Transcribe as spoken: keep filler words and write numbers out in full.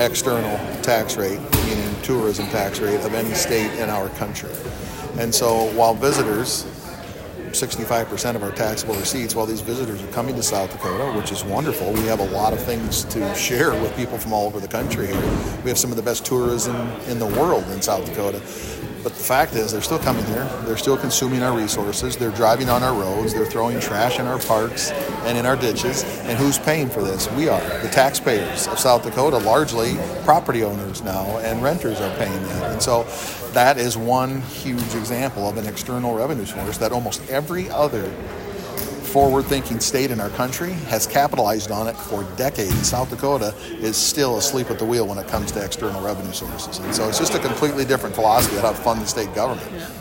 external tax rate, meaning tourism tax rate, of any state in our country. And so while visitors, sixty-five percent of our taxable receipts, while these visitors are coming to South Dakota, which is wonderful. We have a lot of things to share with people from all over the country here. We have some of the best tourism in the world in South Dakota. But the fact is, they're still coming here. They're still consuming our resources. They're driving on our roads. They're throwing trash in our parks and in our ditches. And who's paying for this? We are. The taxpayers of South Dakota, largely property owners now, and renters are paying that. And so that is one huge example of an external revenue source that almost every other forward-thinking state in our country has capitalized on it for decades. South Dakota is still asleep at the wheel when it comes to external revenue sources. And so it's just a completely different philosophy of how to fund the state government.